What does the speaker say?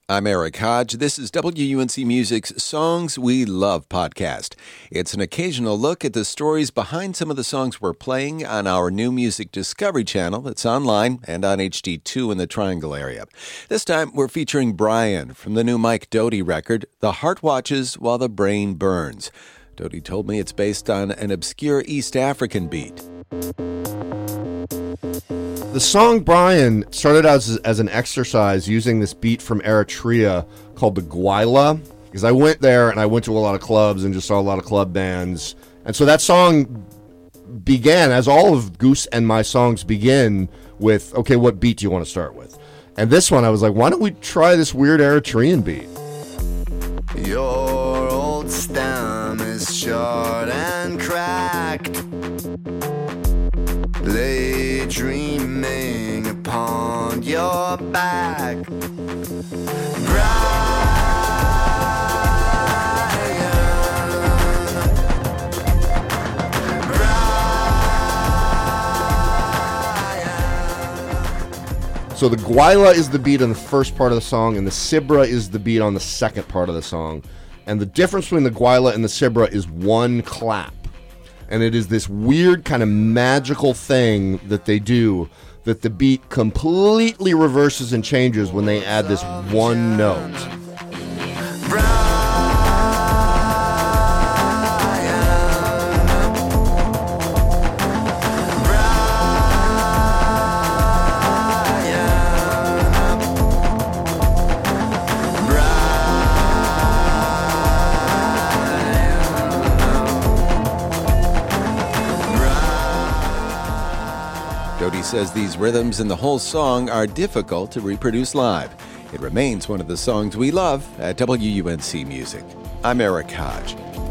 I'm Eric Hodge. This is WUNC Music's Songs We Love podcast. It's an occasional look at the stories behind some of the songs we're playing on our new Music Discovery channel that's online and on HD2 in the Triangle area. This time, we're featuring Brian from the new Mike Doughty record, The Heart Watches While the Brain Burns. Doughty told me it's based on an obscure East African beat. The song Brian started out as an exercise using this beat from Eritrea called the Gwaila, because I went there and I went to a lot of clubs and just saw a lot of club bands. And so that song began, as all of Goose and my songs begin, with, okay, what beat do you want to start with? And this one, I was like, why don't we try this weird Eritrean beat? Your old stem is short and cracked, lay dreaming upon your back. So the Gwaila is the beat on the first part of the song, and the Sibra is the beat on the second part of the song. And the difference between the Gwaila and the Sibra is one clap. And it is this weird kind of magical thing that they do that the beat completely reverses and changes when they add this one note. Doughty says these rhythms and the whole song are difficult to reproduce live. It remains one of the songs we love at WUNC Music. I'm Eric Hodge.